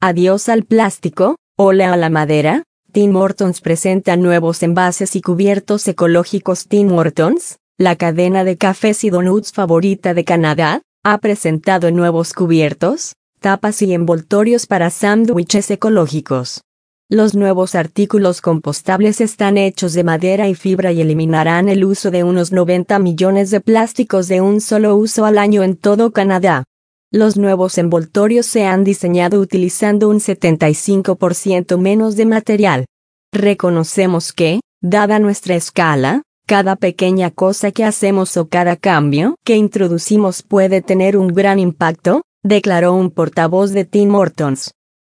Adiós al plástico, hola a la madera. Tim Hortons presenta nuevos envases y cubiertos ecológicos. Tim Hortons, la cadena de cafés y donuts favorita de Canadá, ha presentado nuevos cubiertos, tapas y envoltorios para sándwiches ecológicos. Los nuevos artículos compostables están hechos de madera y fibra y eliminarán el uso de unos 90 millones de plásticos de un solo uso al año en todo Canadá. Los nuevos envoltorios se han diseñado utilizando un 75% menos de material. Reconocemos que, dada nuestra escala, cada pequeña cosa que hacemos o cada cambio que introducimos puede tener un gran impacto, declaró un portavoz de Tim Hortons.